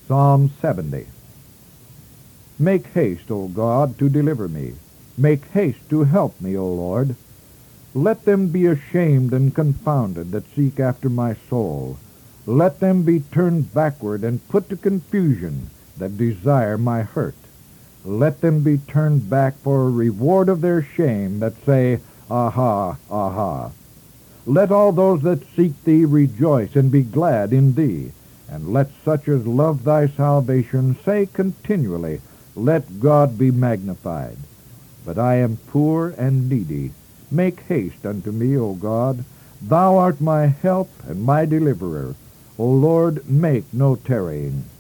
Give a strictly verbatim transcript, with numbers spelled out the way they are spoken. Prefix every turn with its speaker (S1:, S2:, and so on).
S1: Psalm seventy. Make haste, O God, to deliver me. Make haste to help me, O Lord. Let them be ashamed and confounded that seek after my soul. Let them be turned backward and put to confusion that desire my hurt. Let them be turned back for a reward of their shame that say, Aha, aha. Let all those that seek thee rejoice and be glad in thee. And let such as love thy salvation say continually, Let God be magnified. But I am poor and needy. Make haste unto me, O God. Thou art my help and my deliverer. O Lord, make no tarrying.